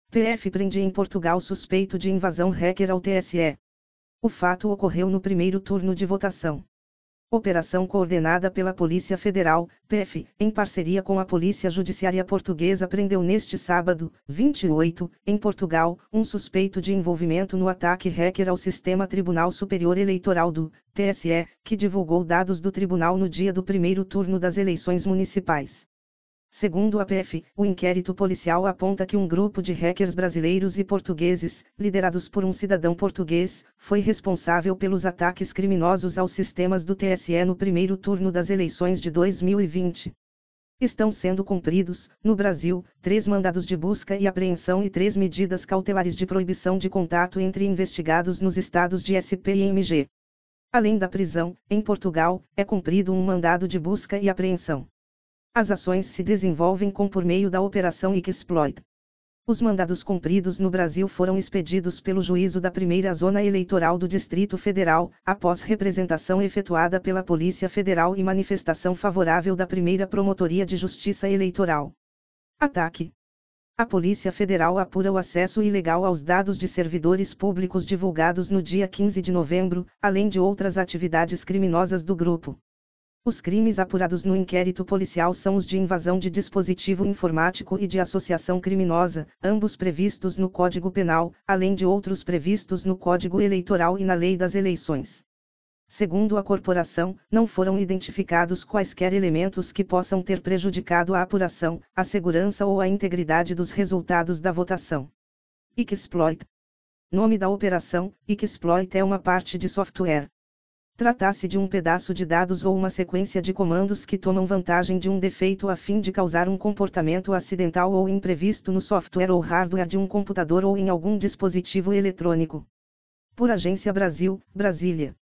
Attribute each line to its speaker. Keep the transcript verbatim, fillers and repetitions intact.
Speaker 1: P F prende em Portugal suspeito de invasão hacker ao T S E. O fato ocorreu no primeiro turno de votação. Operação coordenada pela Polícia Federal, P F, em parceria com a Polícia Judiciária Portuguesa prendeu neste sábado, vinte e oito, em Portugal, um suspeito de envolvimento no ataque hacker ao Sistema Tribunal Superior Eleitoral do T S E, que divulgou dados do tribunal no dia do primeiro turno das eleições municipais. Segundo a P F, o inquérito policial aponta que um grupo de hackers brasileiros e portugueses, liderados por um cidadão português, foi responsável pelos ataques criminosos aos sistemas do T S E no primeiro turno das eleições de dois mil e vinte. Estão sendo cumpridos, no Brasil, três mandados de busca e apreensão e três medidas cautelares de proibição de contato entre investigados nos estados de S P e M G. Além da prisão, em Portugal, é cumprido um mandado de busca e apreensão. As ações se desenvolvem com por meio da Operação Exploit. Os mandados cumpridos no Brasil foram expedidos pelo Juízo da Primeira Zona Eleitoral do Distrito Federal, após representação efetuada pela Polícia Federal e manifestação favorável da Primeira Promotoria de Justiça Eleitoral. Ataque. A Polícia Federal apura o acesso ilegal aos dados de servidores públicos divulgados no dia quinze de novembro, além de outras atividades criminosas do grupo. Os crimes apurados no inquérito policial são os de invasão de dispositivo informático e de associação criminosa, ambos previstos no Código Penal, além de outros previstos no Código Eleitoral e na Lei das Eleições. Segundo a corporação, não foram identificados quaisquer elementos que possam ter prejudicado a apuração, a segurança ou a integridade dos resultados da votação. Exploit. Nome da operação: Exploit é uma parte de software. Trata-se de um pedaço de dados ou uma sequência de comandos que tomam vantagem de um defeito a fim de causar um comportamento acidental ou imprevisto no software ou hardware de um computador ou em algum dispositivo eletrônico. Por Agência Brasil, Brasília.